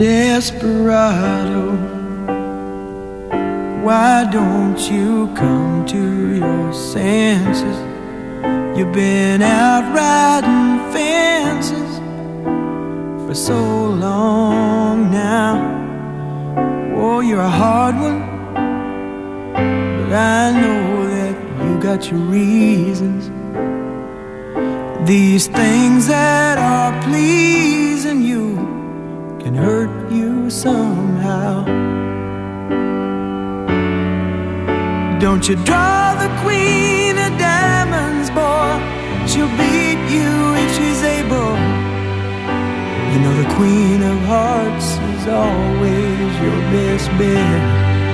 Desperado, why don't you come to your senses? You've been out riding fences for so long now. Oh, you're a hard one, but I know that you got your reasons. These things that are pleasing you can hurt you somehow. Don't you draw the queen of diamonds, boy. She'll beat you if she's able. You know the queen of hearts is always your best bet.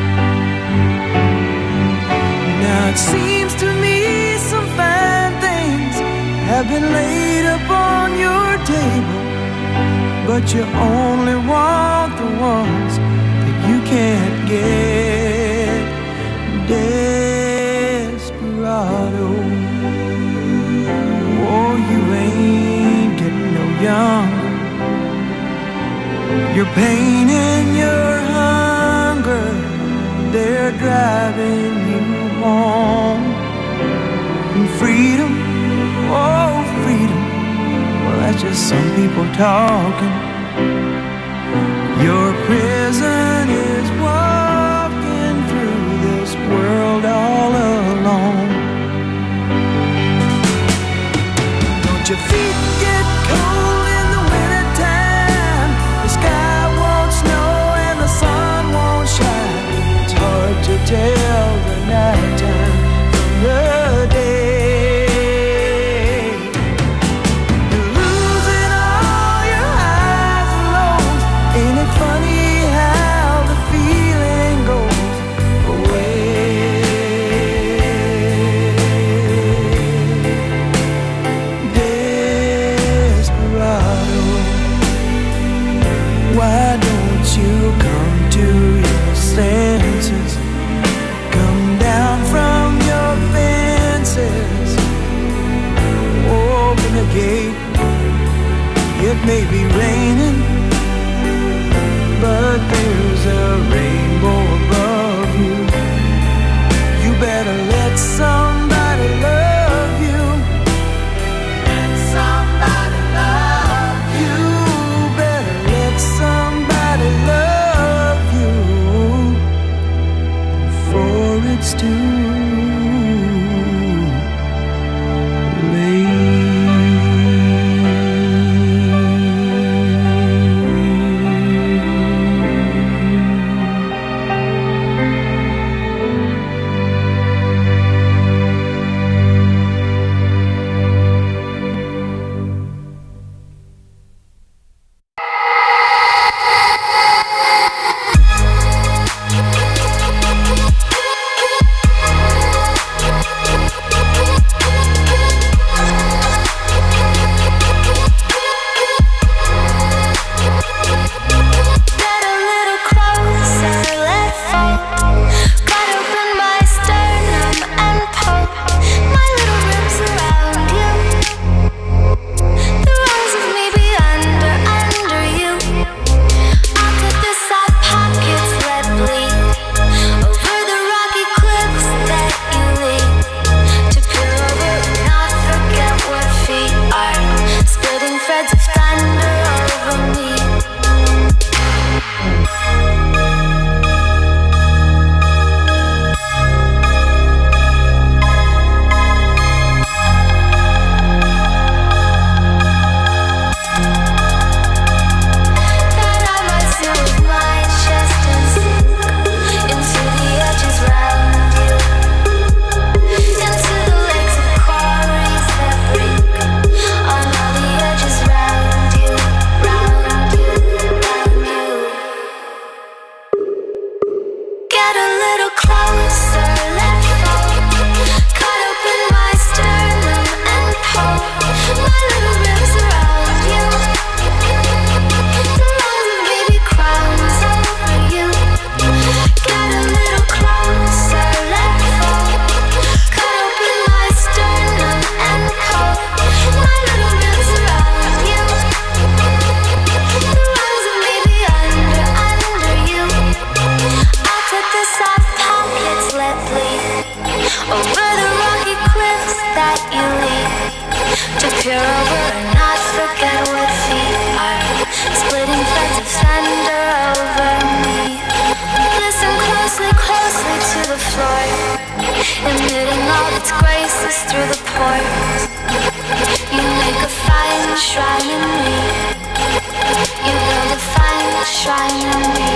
Now it seems to me some fine things have been laid upon your table, but you only want the ones that you can't get. Desperado, oh, you ain't getting no younger. Your pain and your hunger, they're driving you home. And freedom, oh freedom, well that's just some people talking. Your prison is walking through this world all alone. Don't your feet get cold in the wintertime? The sky won't snow and the sun won't shine. It's hard to tell the nighttime from the day. It may be raining, but there's a rainbow above you. You better let somebody love you. Let somebody love you. Better let somebody love you before it's too late. its graces through the pores. You make a fine shrine in me. You build a fine shrine in me.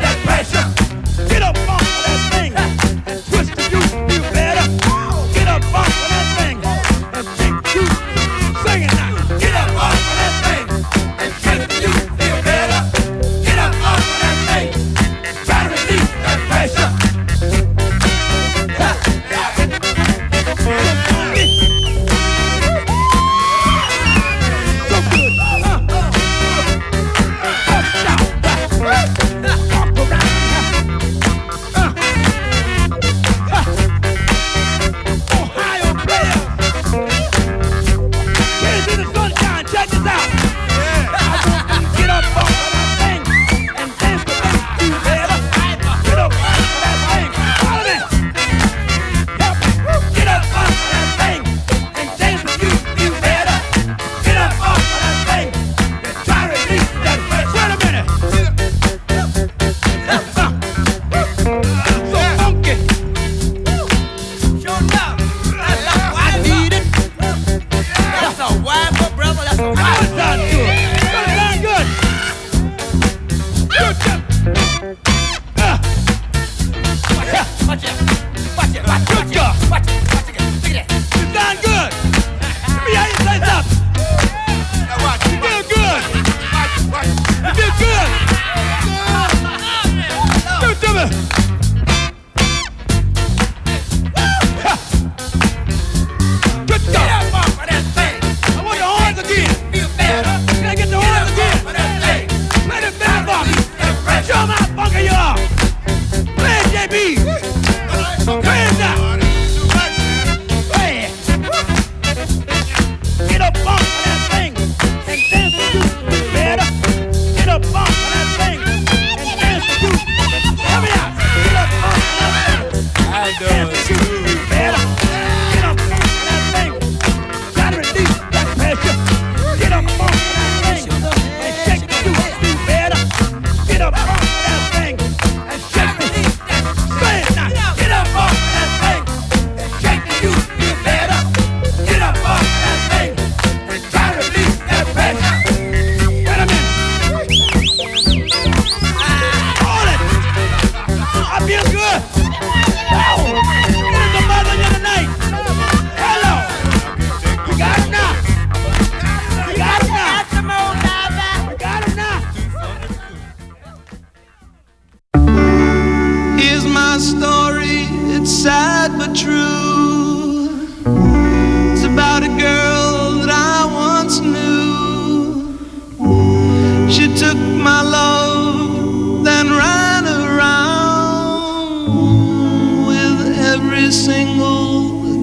Get up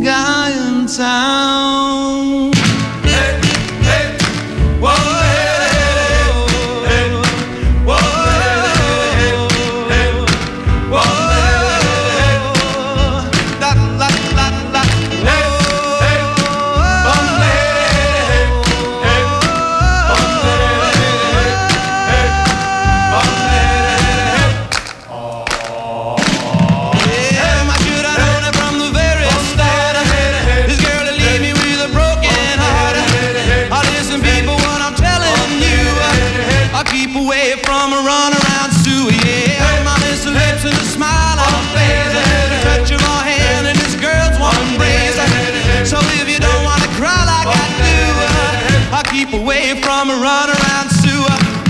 guy in town. Hey, hey, whoa, hey, hey, whoa, hey, hey, whoa, la la la la, hey, hey, keep away from a runaround Sue, yeah. My miss lips and a smile on her face, the touch of her hand and this girl's one embrace. So if you don't wanna cry like I do, I'll keep away from a runaround Sue.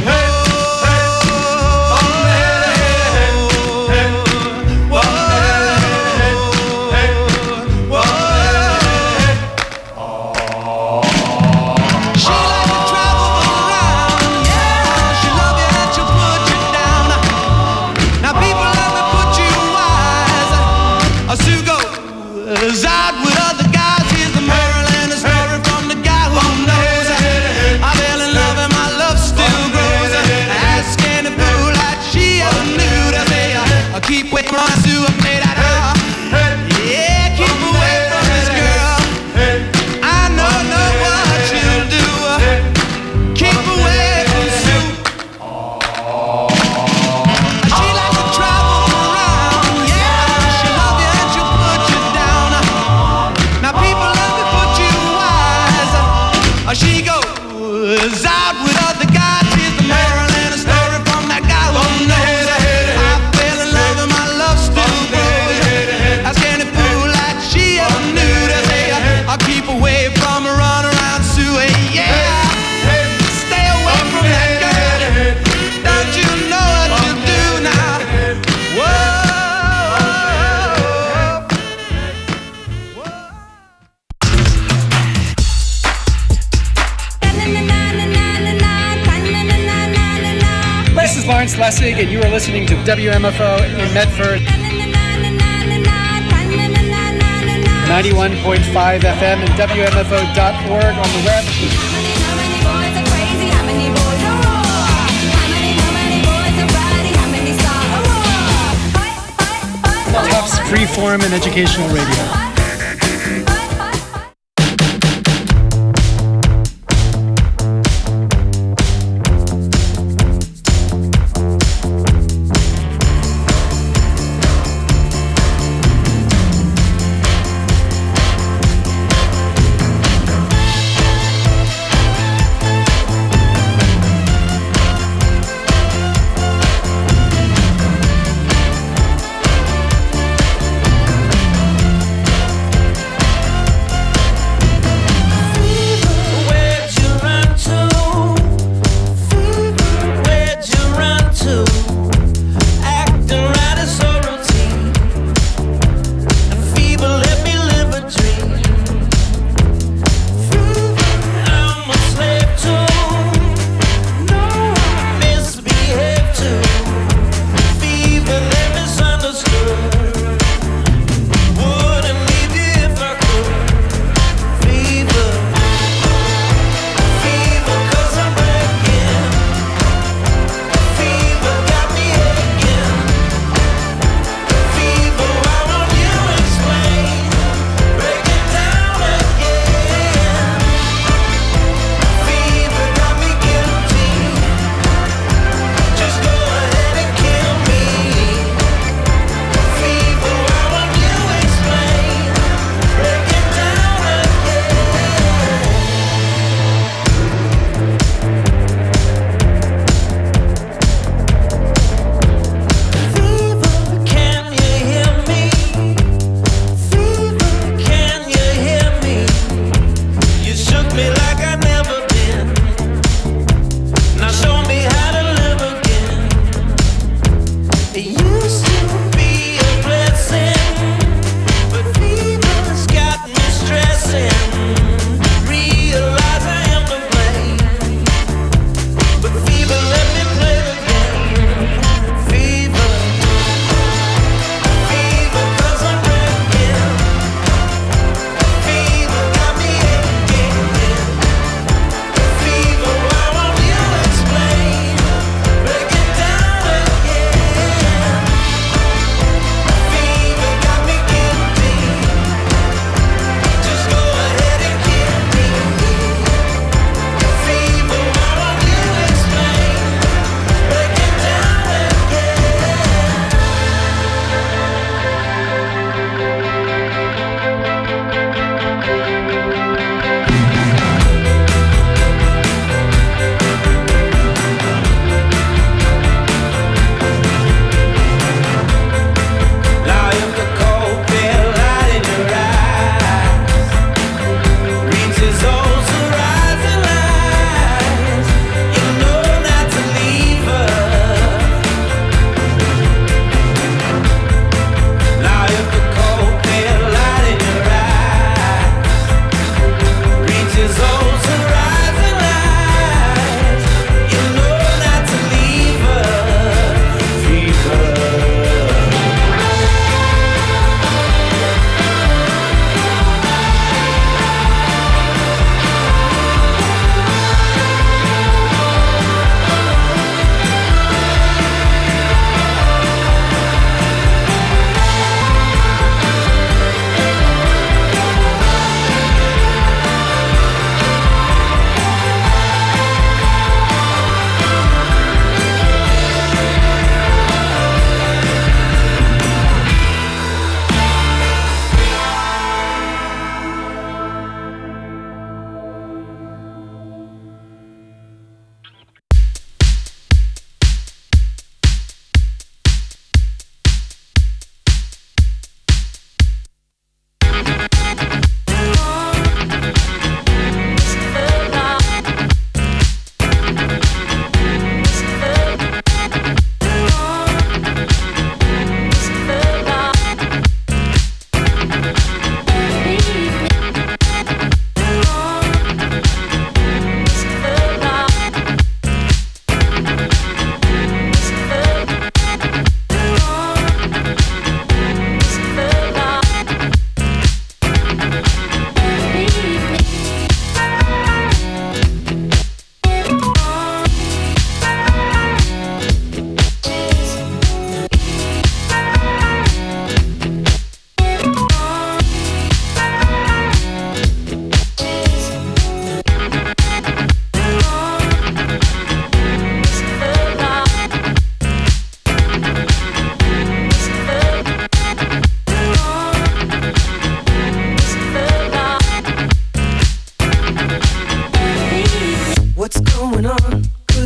Out with other guys, here's the moral and the story from the guy who knows. I fell in love and my love still grows. Ask any fool like she ever knew to say, I'll keep waiting on to play that her. Yeah, keep away from this girl. I know what she'll do. Keep away from Sue. She likes to travel around, yeah. She'll love you and she'll put you down. Now people love to put you wise. She goes out with other guys. Here's the moral and a story from that guy who knows. I fell in love and my love still grows. Ask any fool like she ever knew to say, I'll keep away from a runaround Sue, yeah. Stay away from that girl. Don't you know what you do now? Whoa. This is Lawrence Lessig, and you are listening to WMFO in Medford, 91.5 FM and WMFO.org on the web. Tufts Freeform and Educational Radio.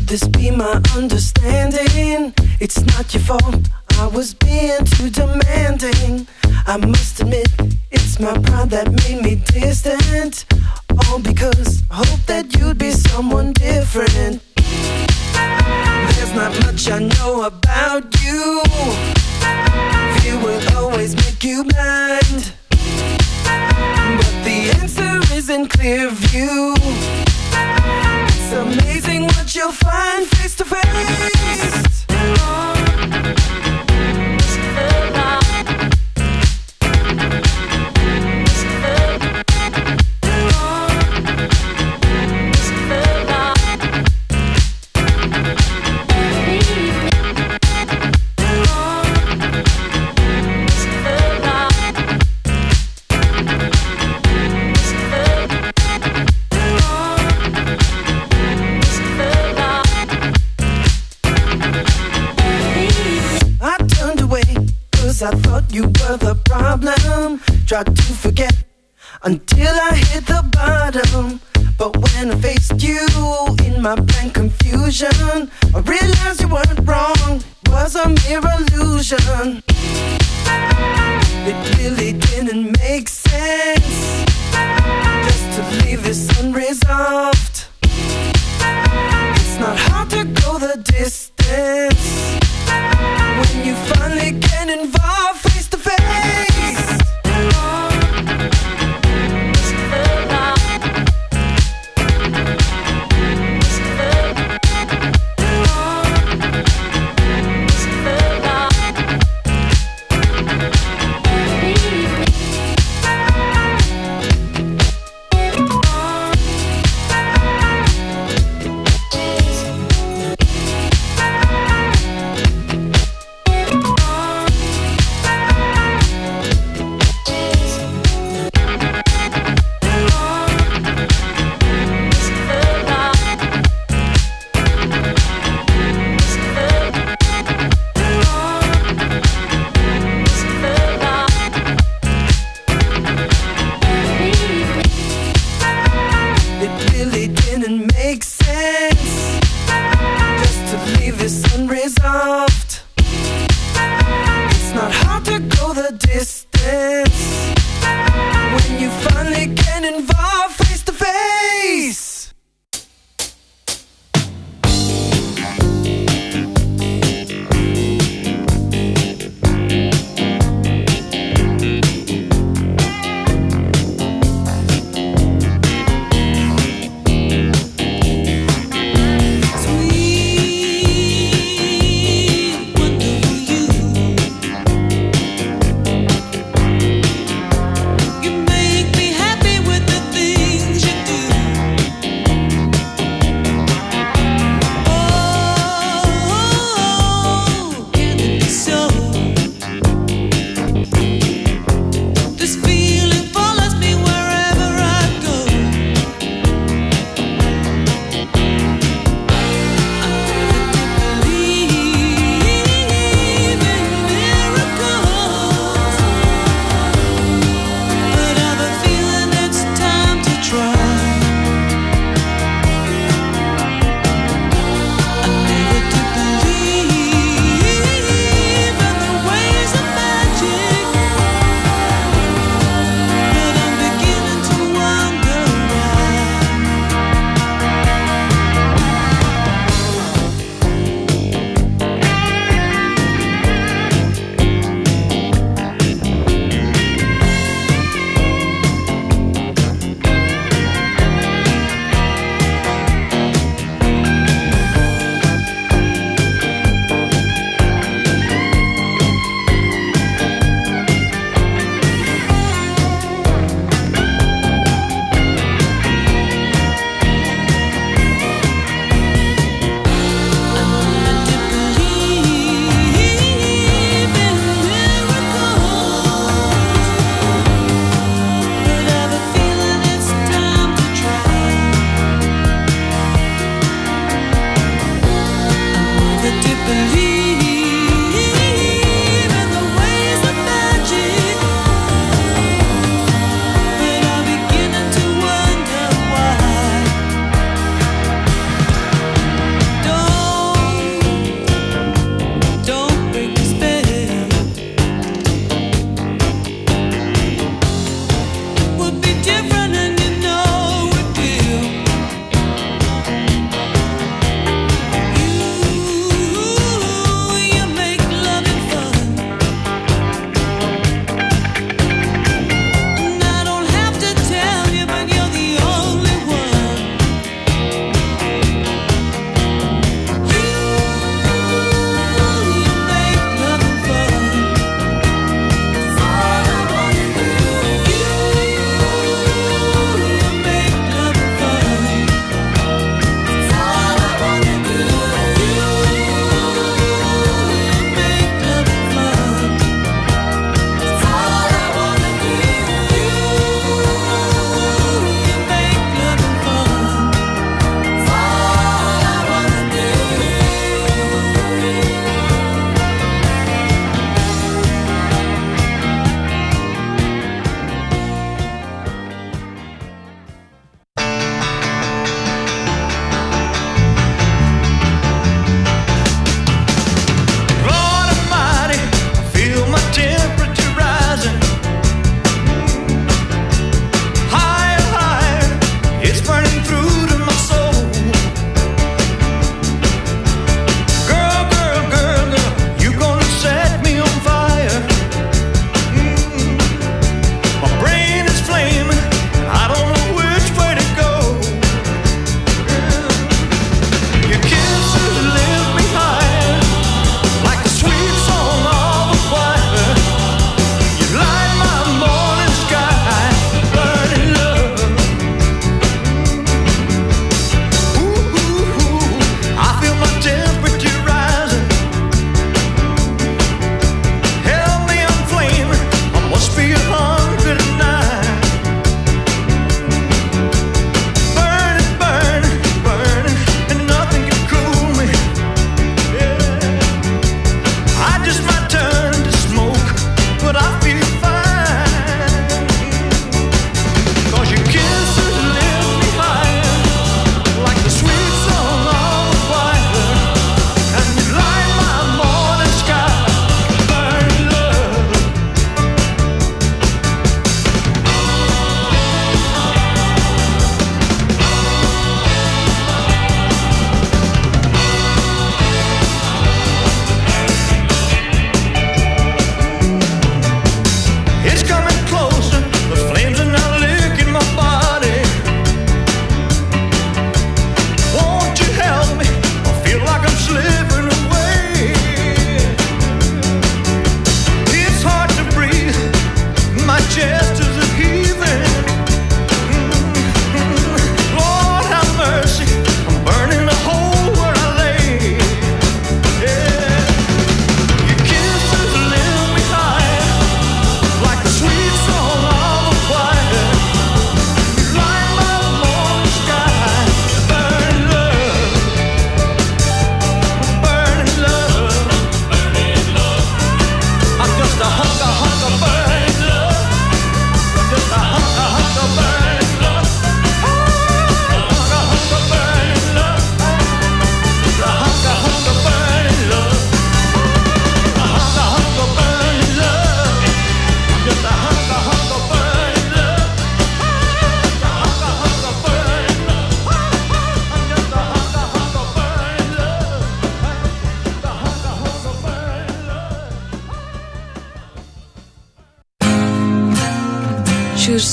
this be my understanding? It's not your fault, I was being too demanding. I must admit, it's my pride that made me distant. All because I hope that you'd be someone different. There's not much I know about you. Fear will always make you blind, but the answer is in clear view. It's amazing what you'll find face to face. I thought you were the problem. Tried to forget until I hit the bottom. But when I faced you in my blank confusion, I realized you weren't wrong, it was a mere illusion. It really didn't make sense just to leave this unresolved. It's not hard to go the distance when you finally get involved face to face.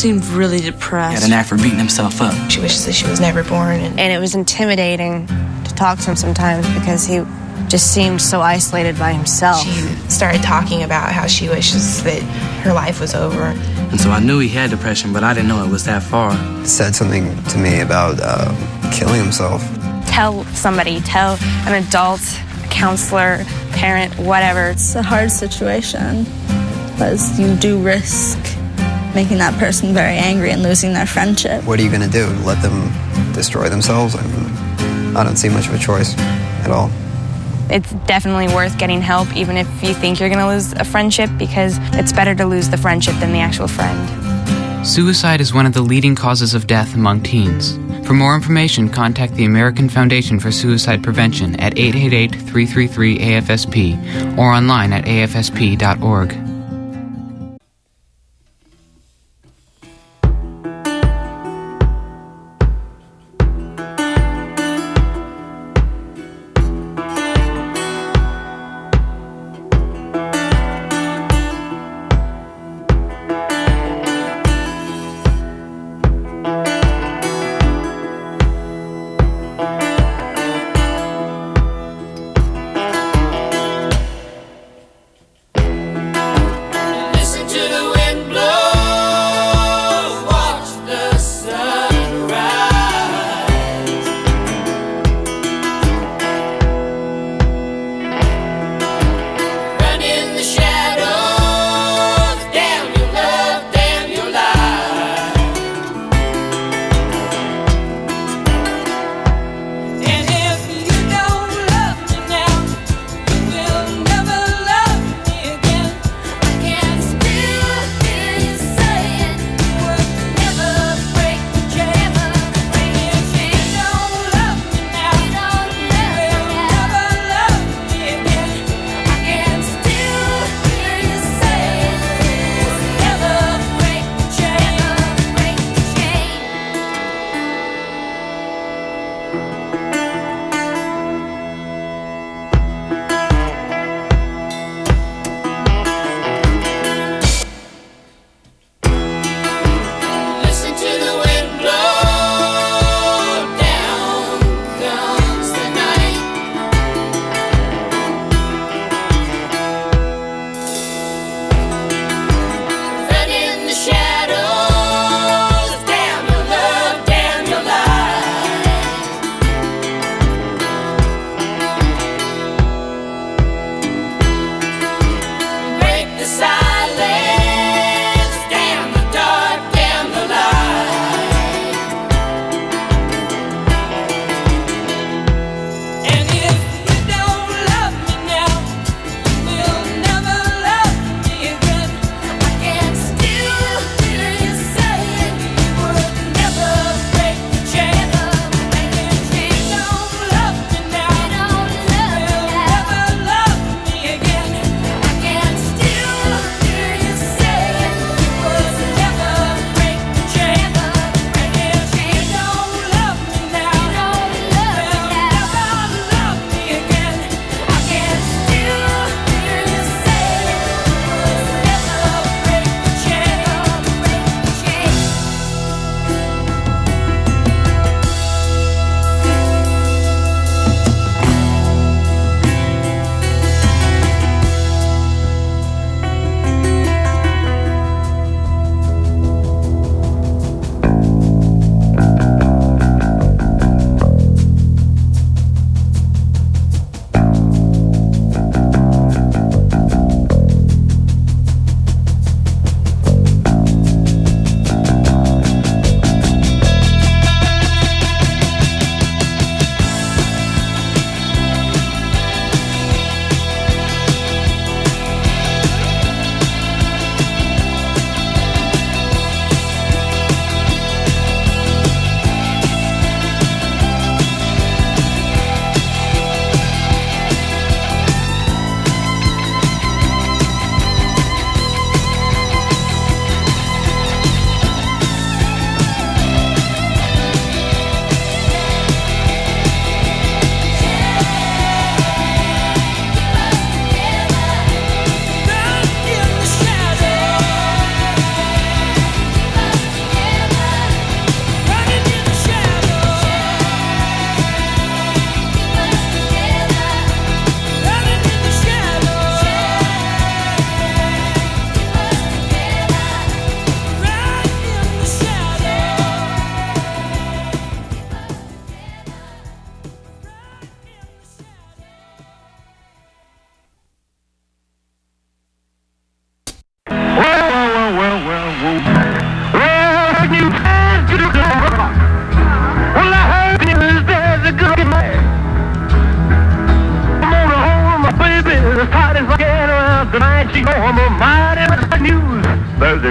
seemed really depressed. He had an knack for beating himself up. She wishes that she was never born. And it was intimidating to talk to him sometimes because he just seemed so isolated by himself. She started talking about how she wishes that her life was over. And so I knew he had depression, but I didn't know it was that far. He said something to me about killing himself. Tell somebody, tell an adult, a counselor, parent, whatever. It's a hard situation because you do risk making that person very angry and losing their friendship. What are you going to do? Let them destroy themselves? I don't see much of a choice at all. It's definitely worth getting help, even if you think you're going to lose a friendship, because it's better to lose the friendship than the actual friend. Suicide is one of the leading causes of death among teens. For more information, contact the American Foundation for Suicide Prevention at 888-333-AFSP or online at afsp.org.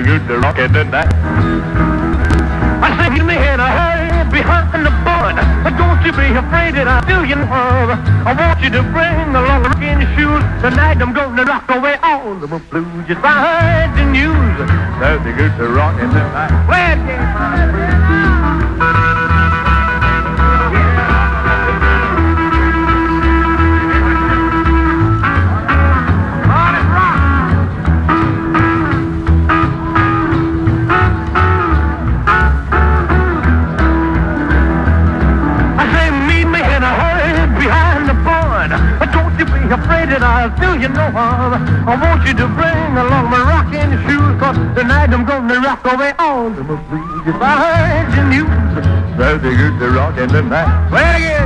good to rock it tonight. I say meet me in a hurry behind the barn. Don't you be afraid that I'll do you harm. I want you to bring along rocking shoes. Tonight I'm gonna rock away all the blues. Just behind the news. That's good to rock it tonight. Well, afraid that I'll do you no harm. I want you to bring along my rocking shoes, 'cause tonight I'm gonna rock away all the blues. If I heard the news, that's good to rock in the night. Well, again.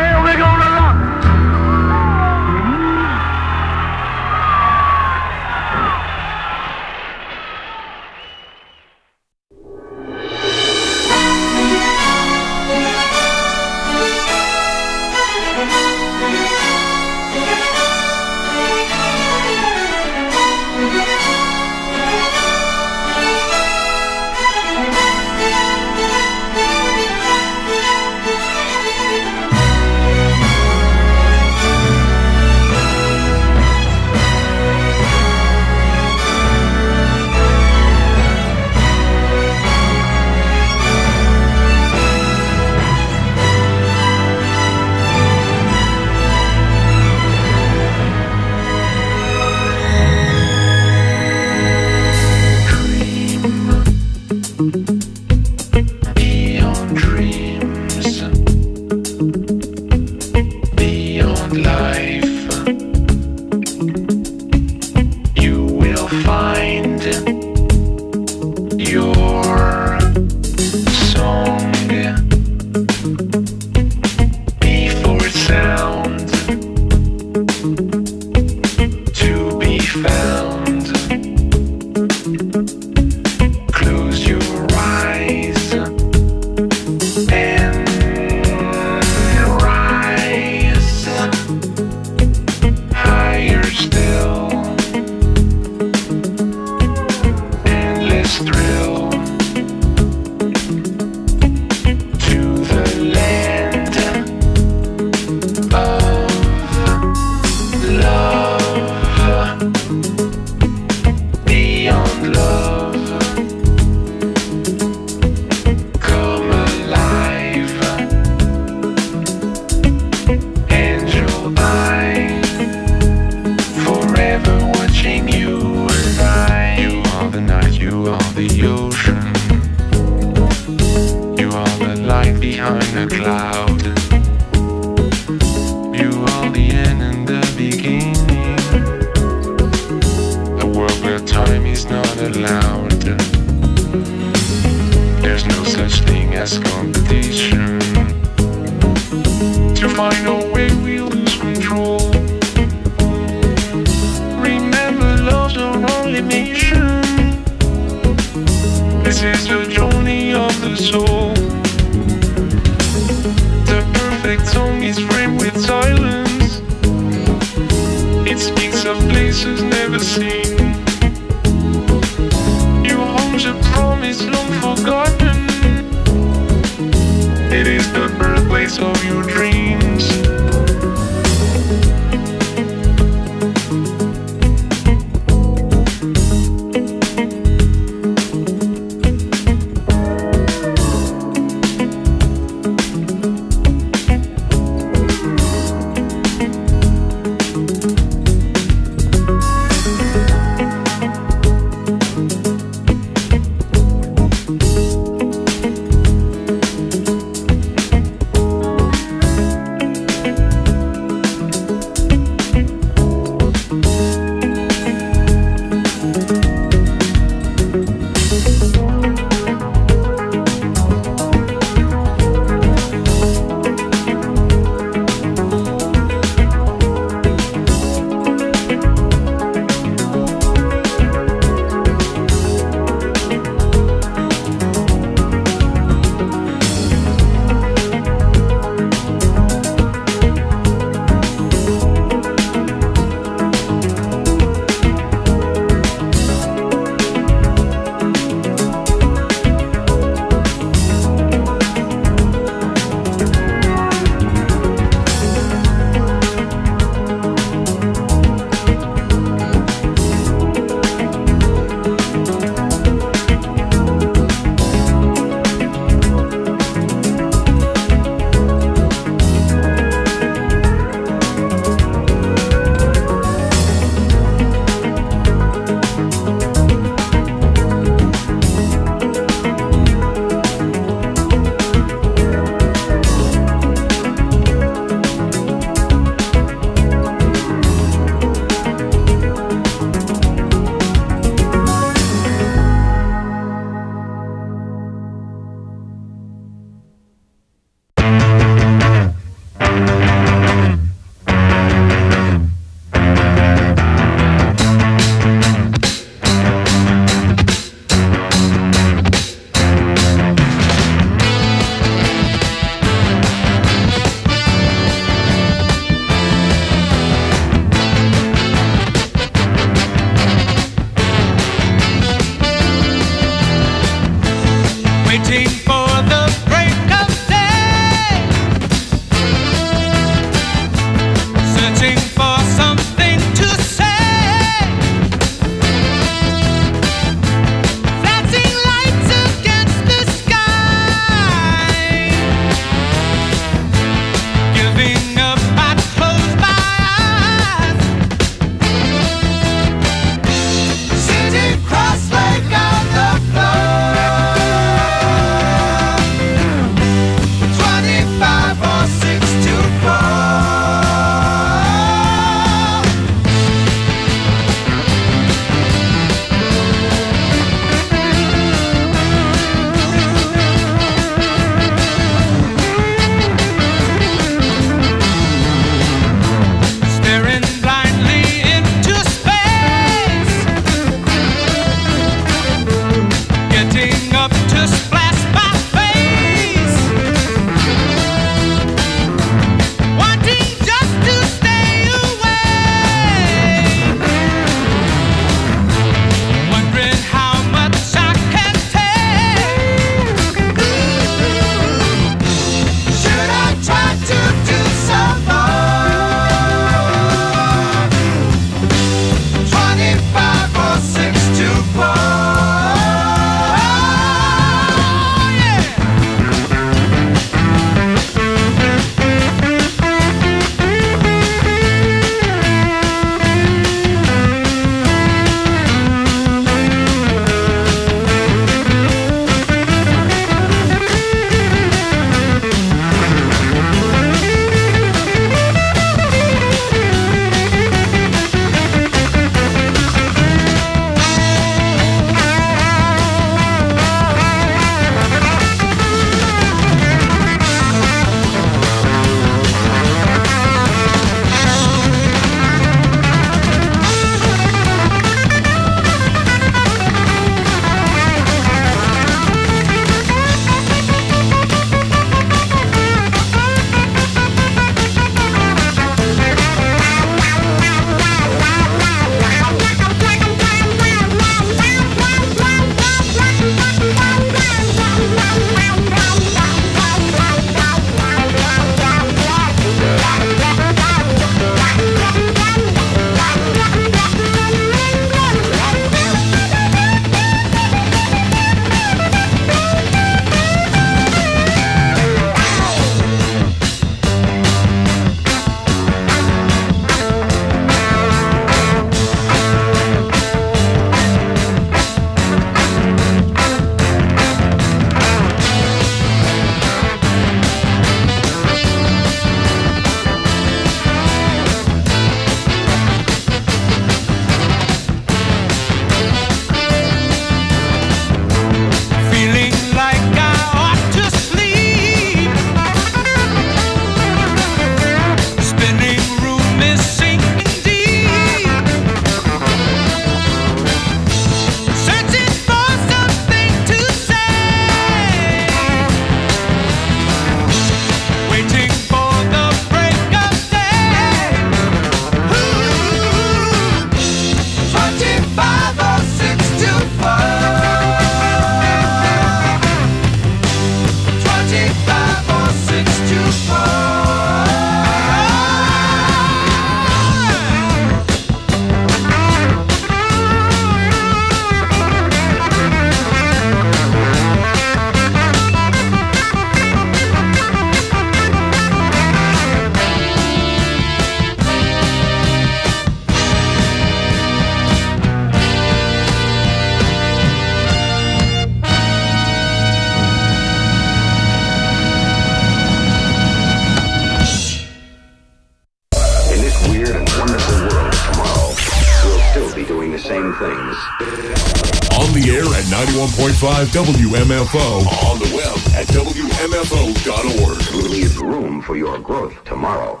91.5 WMFO. On the web at WMFO.org. Leave room for your growth tomorrow.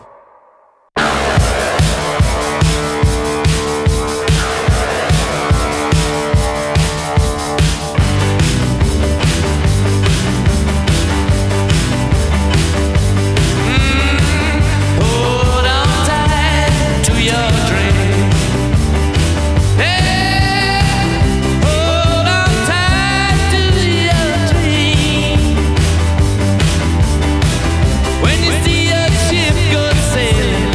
When you see a ship go sailing,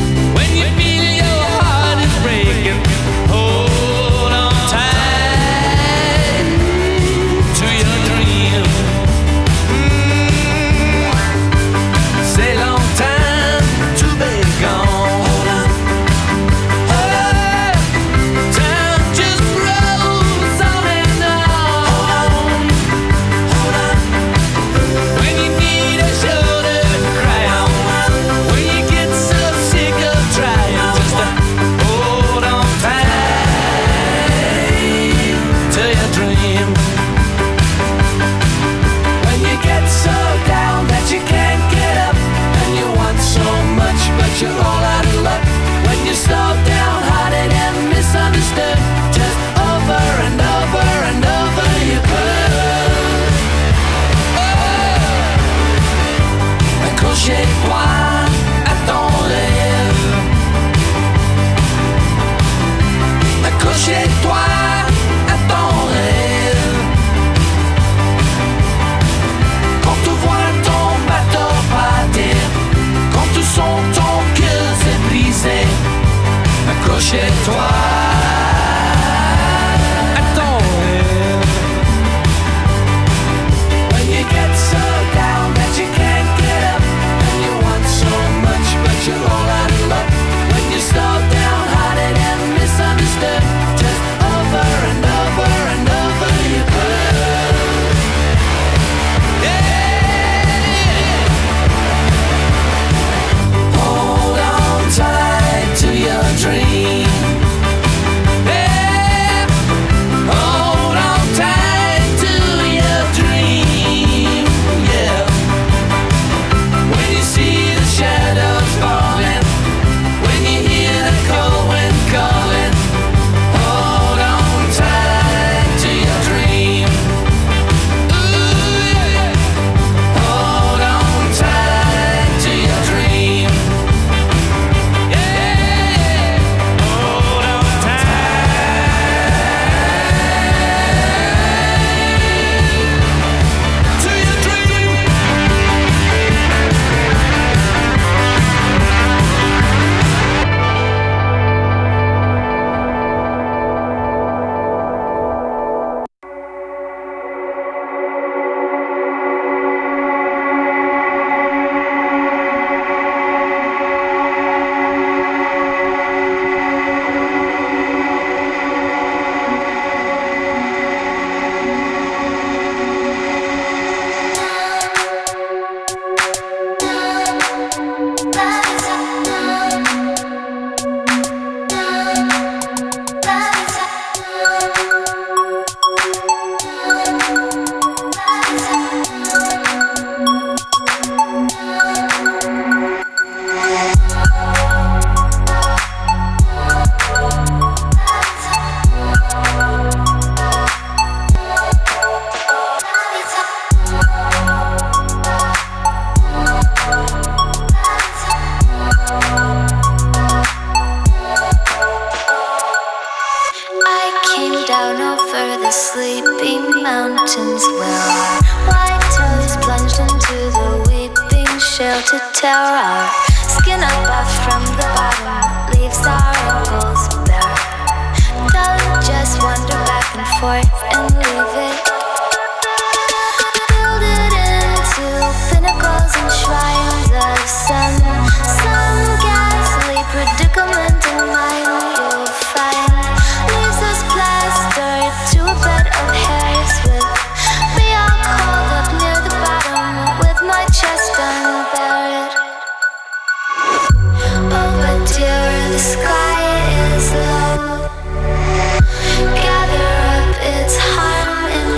sheltered terror. Skin up off from the bottom, leaves our ankles bare. Don't just wander back and forth and leave it. Build it into pinnacles and shrines of some ghastly predicament in mind you'll find. Leaves us plastered to a bed of hairs with me all called up near the bottom with my chest unburied. Oh, but dear, the sky is low. Gather up its harm in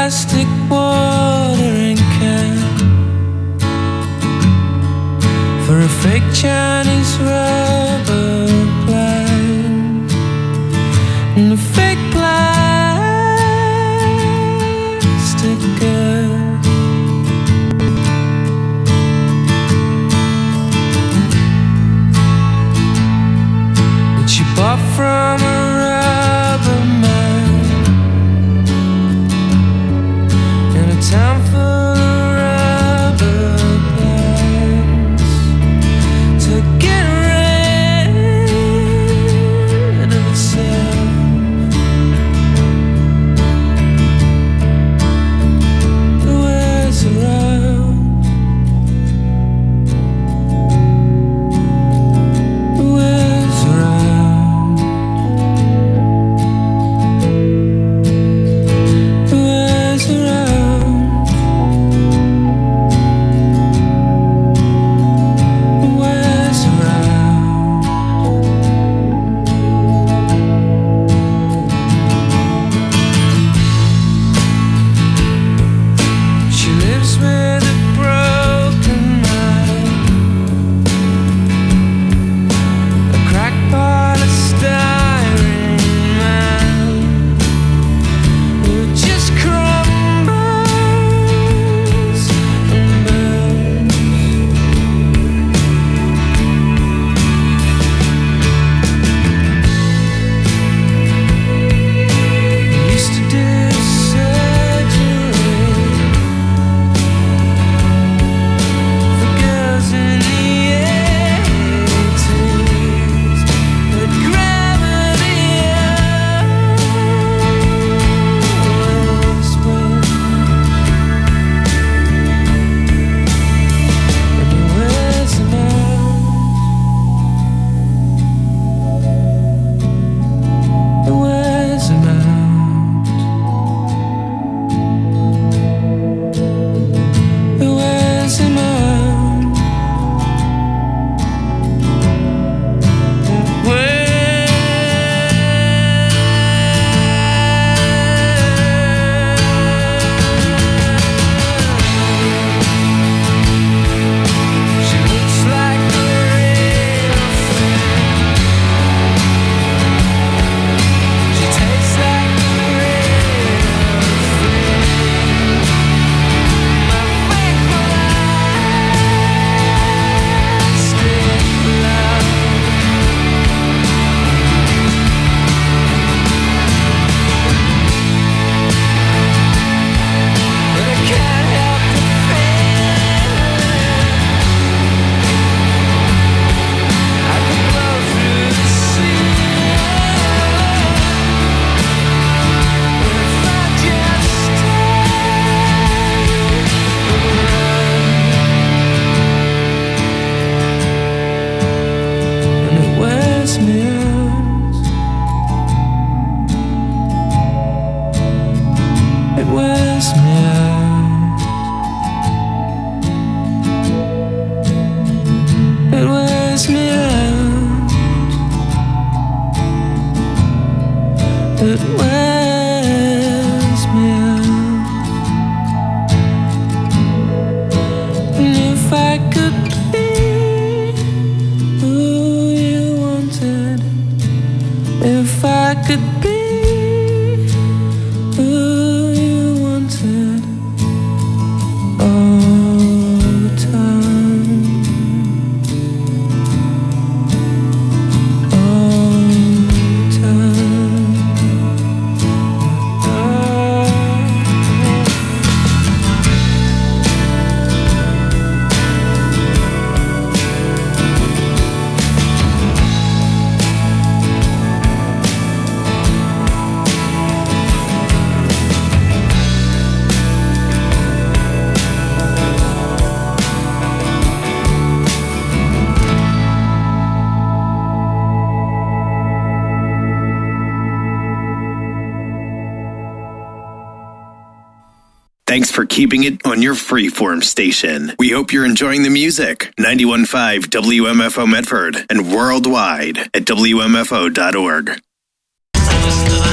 plastic watering can for a fake Chinese rubber plant and a fake plastic girl. That you bought from a rubber man in a town full of rubber plants to get rid of itself. The world's around. The world's around. The world's around. The world's around. She lives with a broken mind, a cracked polystyrene man who just crumbles and burns. Used to do surgery for girls in the 80s, but gravity always wins. And the world's around. The world's around. The world's around. She looks like a real friend. She tastes like a real friend. My fake plastic love. But I can't help the feeling. I could blow through the ceiling if I just stayed. And it wears me out. It wears me out. It wears me out. It wears me out. And if I could be who you wanted, if I could be who you wanted all the time, all the time. Thanks for keeping it on your freeform station. We hope you're enjoying the music. 91.5 WMFO Medford and worldwide at WMFO.org.